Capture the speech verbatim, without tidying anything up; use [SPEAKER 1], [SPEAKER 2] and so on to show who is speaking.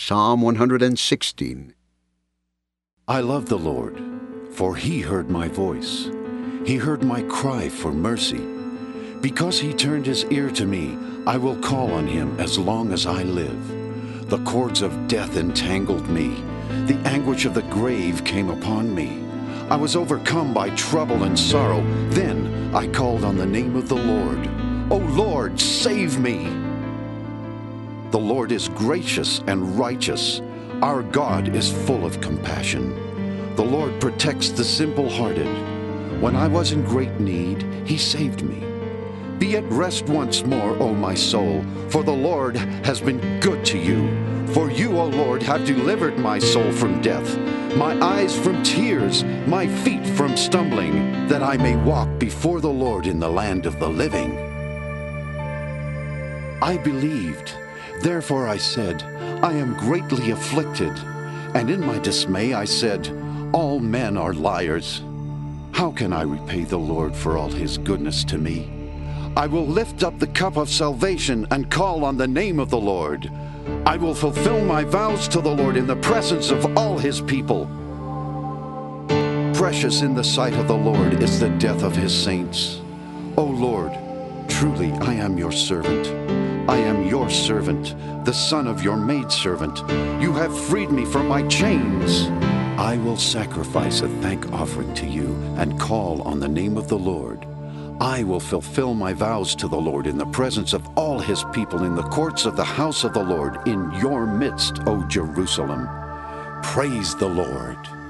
[SPEAKER 1] Psalm one hundred sixteen.
[SPEAKER 2] I love the Lord, for he heard my voice. He heard my cry for mercy. Because he turned his ear to me, I will call on him as long as I live. The cords of death entangled me. The anguish of the grave came upon me. I was overcome by trouble and sorrow. Then I called on the name of the Lord. O Lord, save me! The Lord is gracious and righteous. Our God is full of compassion. The Lord protects the simple-hearted. When I was in great need, he saved me. Be at rest once more, O my soul, for the Lord has been good to you. For you, O Lord, have delivered my soul from death, my eyes from tears, my feet from stumbling, that I may walk before the Lord in the land of the living. I believed. Therefore I said, I am greatly afflicted. And in my dismay I said, all men are liars. How can I repay the Lord for all his goodness to me? I will lift up the cup of salvation and call on the name of the Lord. I will fulfill my vows to the Lord in the presence of all his people. Precious in the sight of the Lord is the death of his saints. O Lord, truly I am your servant. I am your servant, the son of your maidservant. You have freed me from my chains. I will sacrifice a thank offering to you and call on the name of the Lord. I will fulfill my vows to the Lord in the presence of all his people in the courts of the house of the Lord in your midst, O Jerusalem. Praise the Lord.